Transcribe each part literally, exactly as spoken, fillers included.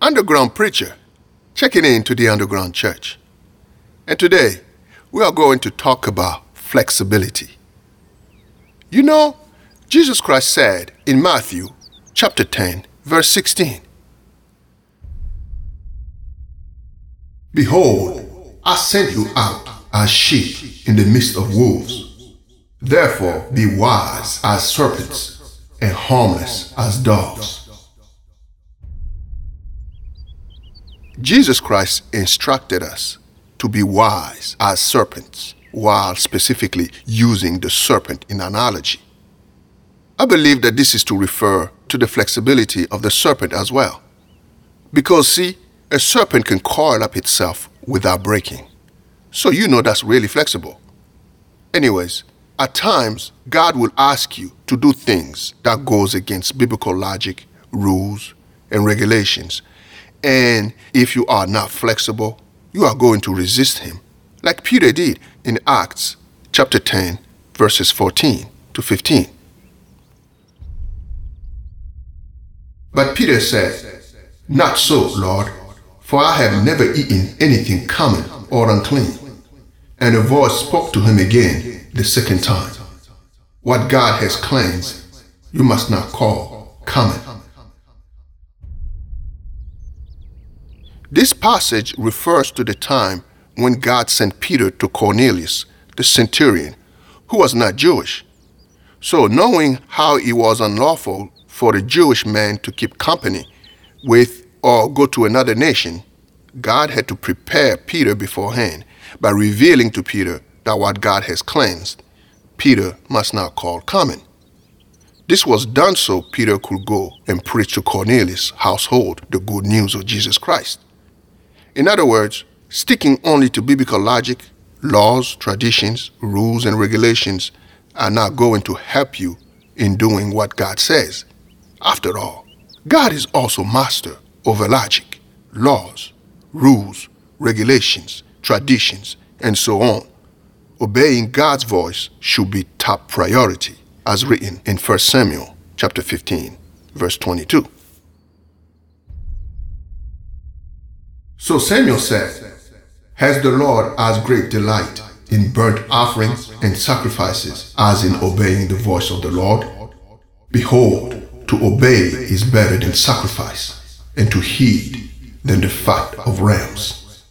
Underground preacher, checking in to the underground church. And today, we are going to talk about flexibility. You know, Jesus Christ said in Matthew chapter ten, verse sixteen, "Behold, I send you out as sheep in the midst of wolves. Therefore be wise as serpents and harmless as doves." Jesus Christ instructed us to be wise as serpents, while specifically using the serpent in analogy. I believe that this is to refer to the flexibility of the serpent as well. Because see, a serpent can coil up itself without breaking. So you know that's really flexible. Anyways, at times, God will ask you to do things that goes against biblical logic, rules, and regulations. And if you are not flexible, you are going to resist him, like Peter did in Acts chapter ten, verses fourteen to fifteen. But Peter said, "Not so, Lord, for I have never eaten anything common or unclean." And a voice spoke to him again the second time, "What God has cleansed, you must not call common." This passage refers to the time when God sent Peter to Cornelius, the centurion, who was not Jewish. So knowing how it was unlawful for the Jewish man to keep company with or go to another nation, God had to prepare Peter beforehand by revealing to Peter that what God has cleansed, Peter must not call common. This was done so Peter could go and preach to Cornelius' household the good news of Jesus Christ. In other words, sticking only to biblical logic, laws, traditions, rules, and regulations are not going to help you in doing what God says. After all, God is also master over logic, laws, rules, regulations, traditions, and so on. Obeying God's voice should be top priority, as written in First Samuel chapter fifteen, verse twenty-two. So Samuel said, "Has the Lord as great delight in burnt offerings and sacrifices as in obeying the voice of the Lord? Behold, to obey is better than sacrifice, and to heed than the fat of rams."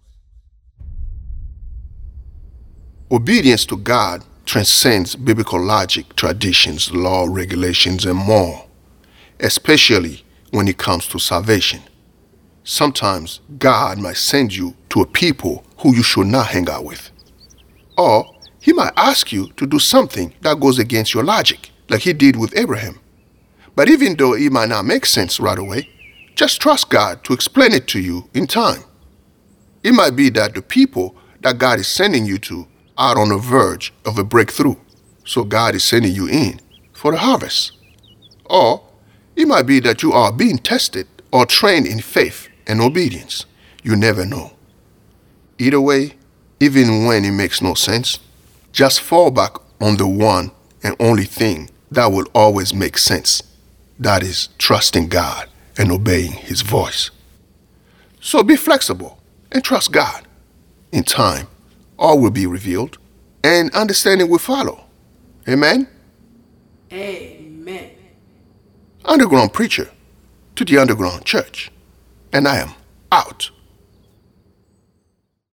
Obedience to God transcends biblical logic, traditions, law, regulations, and more, especially when it comes to salvation. Sometimes God might send you to a people who you should not hang out with. Or he might ask you to do something that goes against your logic, like he did with Abraham. But even though it might not make sense right away, just trust God to explain it to you in time. It might be that the people that God is sending you to are on the verge of a breakthrough, so God is sending you in for the harvest. Or it might be that you are being tested or trained in faith and obedience. You never know. Either way, even when it makes no sense, just fall back on the one and only thing that will always make sense. That is trusting God and obeying his voice. So be flexible and trust God. In time, all will be revealed and understanding will follow. Amen? Amen. Underground preacher to the underground church. And I am out.